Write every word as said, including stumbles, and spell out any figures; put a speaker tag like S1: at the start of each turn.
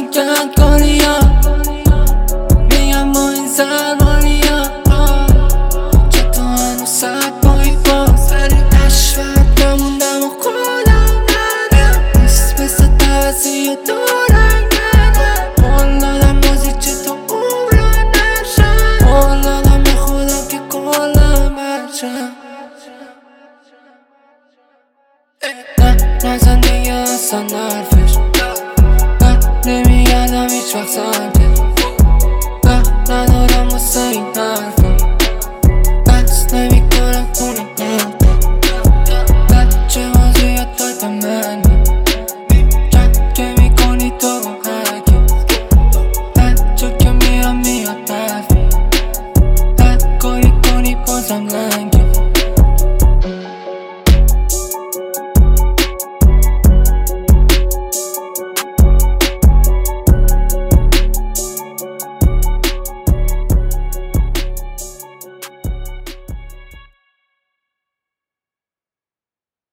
S1: این کندکاری ها میگم ما این زرمانی ها چه تو هنو سگ بایی با سری اشفت بموندم و خودم ندم نیست مثل دوزی و دورنگ ندم قول دادم بازی چه تو عمران نشم قول دادم به خودم که کلم برشم نه نزن دیگه اصلا حرفش نه نمیگردم هیچ وقت